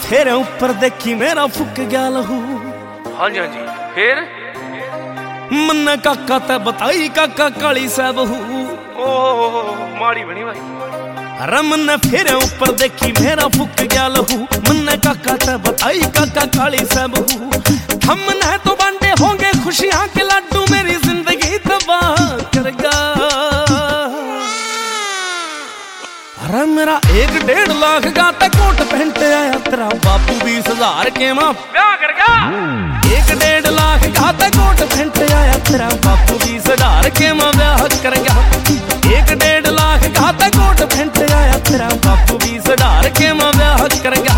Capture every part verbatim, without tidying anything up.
फेरे ऊपर देखी मेरा फुक गया लहू। हाँ जी हाँ जी फिर मन्ने काका ते बताई काका काली सा बहू। ओ माड़ी बनी भाई। अरे मन्ने फेरे ऊपर देखी मेरा फुक गया लहू। मन्ने काका ते बताई काका काली सा बहू। हमने तो बांटे होंगे खुशियां के लड्डू मेरी जिंदगी तबाह करगा। अरे मेरा एक डेढ़ लाख का ते कोट पहनट आया तेरा बापू बीस हजार के मां ब्याह कर गया। एक डेढ़ लाख का ते कोट पहनट आया तेरा बापू बीस हजार के मां ब्याह कर गया। एक डेढ़ लाख का ते कोट पहनट आया तेरा बापू बीस हजार के मां ब्याह कर गया।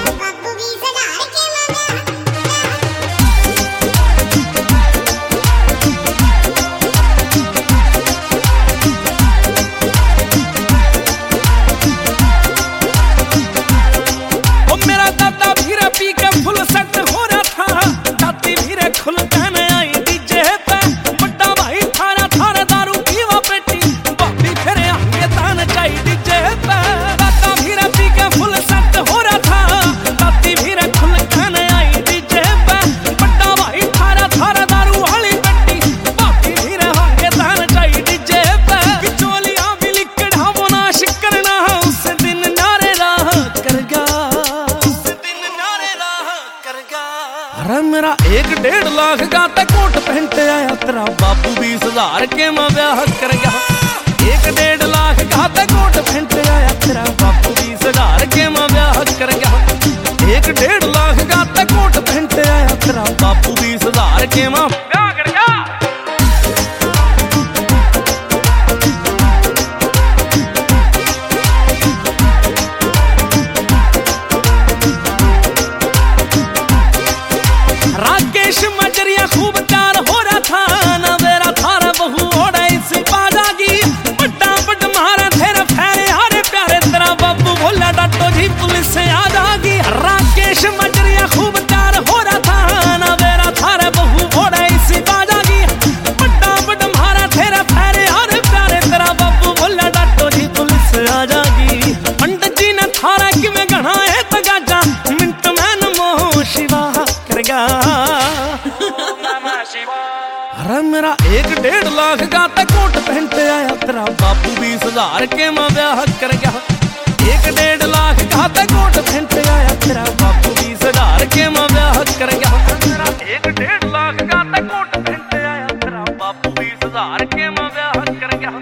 अरे मेरा एक डेढ़ लाख का ते कोट पहनट आया तेरा बापू बीस हजार के मां ब्याह कर गया। एक डेढ़ लाख का ते कोट पहनट आया तेरा बापू बीस हजार के मां ब्याह कर गया। एक डेढ़ लाख का ते कोट पहनट आया तेरा बापू बीस हजार के मां ब्याह कर गया। मजरिया खूब प्यार हो रहा था ना मेरा थारा बहू ओड़ा इस बाजागी। बड्डा बड मारा तेरा फेरे हारे प्यारे तेरा बाबू बोला डाटो जी पुलिस से आ जागी। राकेश मजरिया खूब प्यार हो रहा था ना मेरा थारा बहू ओड़ा इस बाजागी। बड्डा बड मारा तेरा फेरे हारे प्यारे तेरा बाबू बोला डाटो जी पुलिस से आ जागी। पंडित जी ने थारा कि में गढ़ा है तगाजा मिंट में नमो शिवा कर गया। अरे मेरा एक डेढ़ लाख का ते कोट पहनट आया तेरा बापू बीस हजार के मां ब्याह कर गया। एक डेढ़ लाख का ते कोट पहनट आया तेरा बापू बीस हजार के मां ब्याह कर गया। एक डेढ़ लाख का ते कोट पहनट आया तेरा बापू बीस हजार के मां ब्याह कर गया।